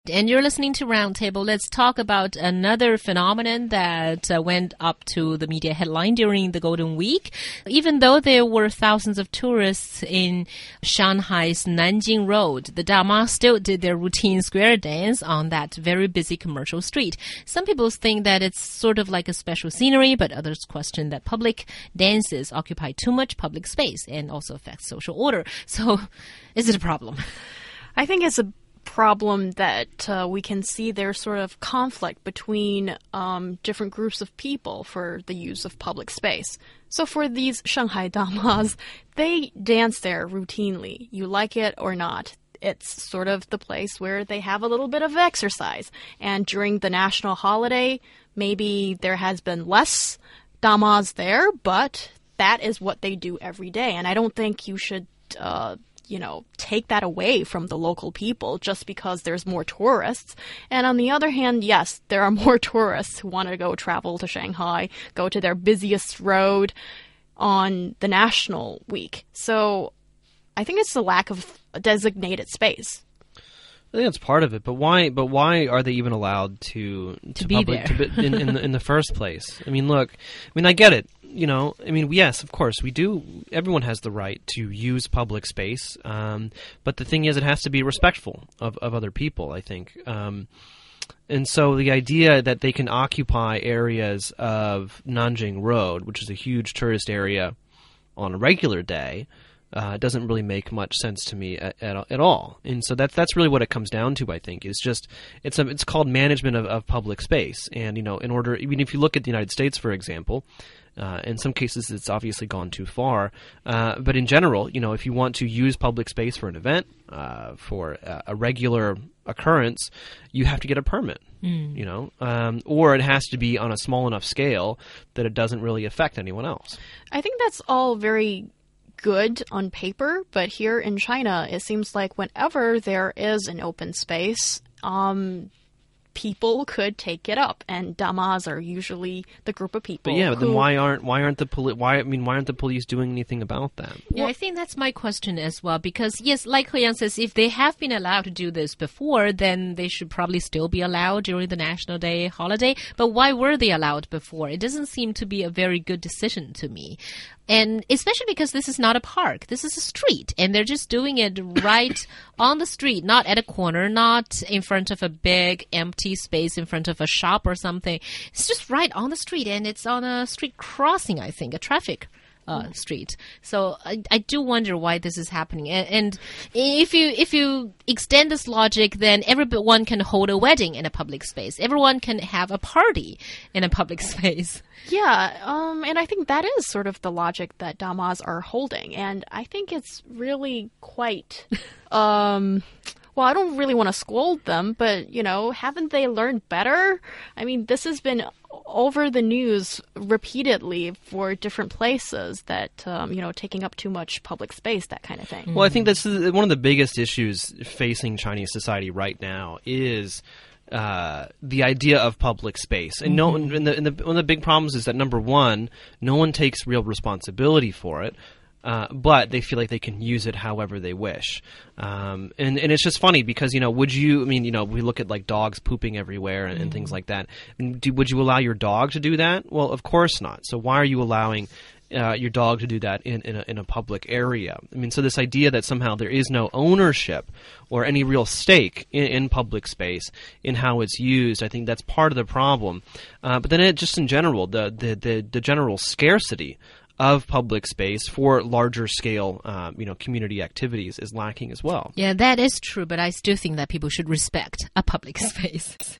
And you're listening to Roundtable. Let's talk about another phenomenon that went up to the media headline during the Golden Week. Even though there were thousands of tourists in Shanghai's Nanjing Road, the Dama still did their routine square dance on that very busy commercial street. Some people think that it's sort of like a special scenery, but others question that public dances occupy too much public space and also affect social order. So, is it a problem? I think it's a problem that we can see there's sort of conflict between different groups of people for the use of public space. So for these Shanghai Damas, they dance there routinely. You like it or not. It's sort of the place where they have a little bit of exercise. And during the national holiday, maybe there has been less Damas there, but that is what they do every day. And I don't think you should take that away from the local people just because there's more tourists. And on the other hand, yes, there are more tourists who want to go travel to Shanghai, go to their busiest road on the national week. So I think it's the lack of a designated space. I think that's part of it, but why are they even allowed to be there in the first place? I mean, look, I get it. Yes, of course, we do. Everyone has the right to use public space, but the thing is, it has to be respectful of other people, I think. And so the idea that they can occupy areas of Nanjing Road, which is a huge tourist area, on a regular day, doesn't really make much sense to me at all. And so that's really what it comes down to, I think, is just it's called management of public space. And if you look at the United States, for example, in some cases it's obviously gone too far. But in general, if you want to use public space for an event, for a regular occurrence, you have to get a permit. Or it has to be on a small enough scale that it doesn't really affect anyone else. I think that's all very good on paper, but here in China, it seems like whenever there is an open space, people could take it up, and damas are usually the group of people. But then why aren't the police doing anything about that? Yeah, I think that's my question as well. Because yes, like He-Yang says, if they have been allowed to do this before, then they should probably still be allowed during the National Day holiday. But why were they allowed before? It doesn't seem to be a very good decision to me. And especially because this is not a park. This is a street. And they're just doing it right on the street, not at a corner, not in front of a big empty space in front of a shop or something. It's just right on the street. And it's on a street crossing, I think, a traffic street. So I do wonder why this is happening. And if you extend this logic, then everyone can hold a wedding in a public space. Everyone can have a party in a public space. Yeah, and I think that is sort of the logic that damas are holding. And I think it's really quite... Well, I don't really want to scold them, but, haven't they learned better? I mean, this has been over the news repeatedly for different places that, taking up too much public space, that kind of thing. Well, I think this is one of the biggest issues facing Chinese society right now is the idea of public space. And one of the big problems is that, number one, no one takes real responsibility for it. But they feel like they can use it however they wish. And it's just funny because, we look at like dogs pooping everywhere and things like that. Would you allow your dog to do that? Well, of course not. So why are you allowing your dog to do that in a public area? I mean, so this idea that somehow there is no ownership or any real stake in public space in how it's used, I think that's part of the problem. But then just in general, the general scarcity of public space for larger scale, community activities is lacking as well. Yeah, that is true, but I still think that people should respect a public space.